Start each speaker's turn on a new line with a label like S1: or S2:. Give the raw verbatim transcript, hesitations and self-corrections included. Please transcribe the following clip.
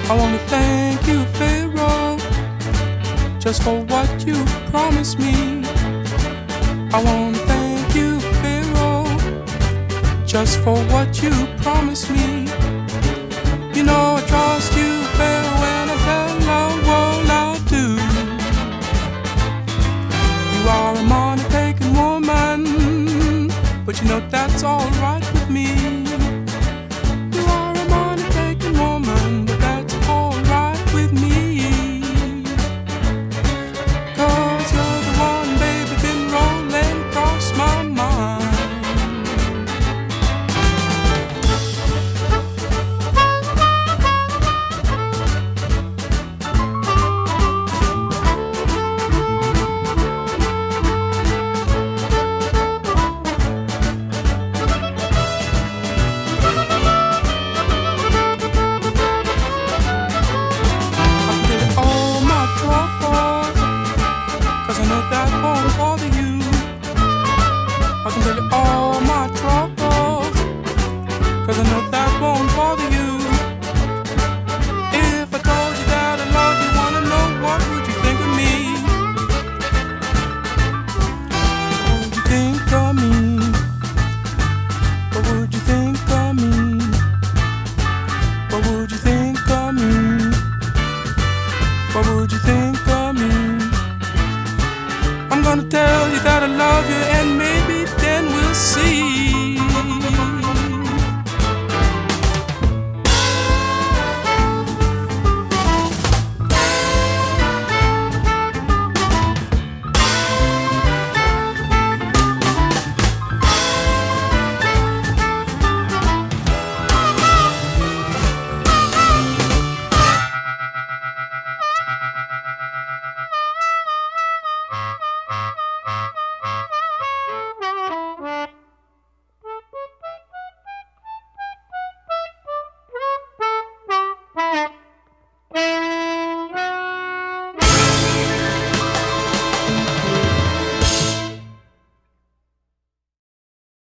S1: I wanna thank you, Pharaoh, just for what you promised me. I wanna thank you, Pharaoh, just for what you promised me. You know I trust you, Pharaoh, and I tell the world I do. You are a money-taking woman, but you know that's alright with me.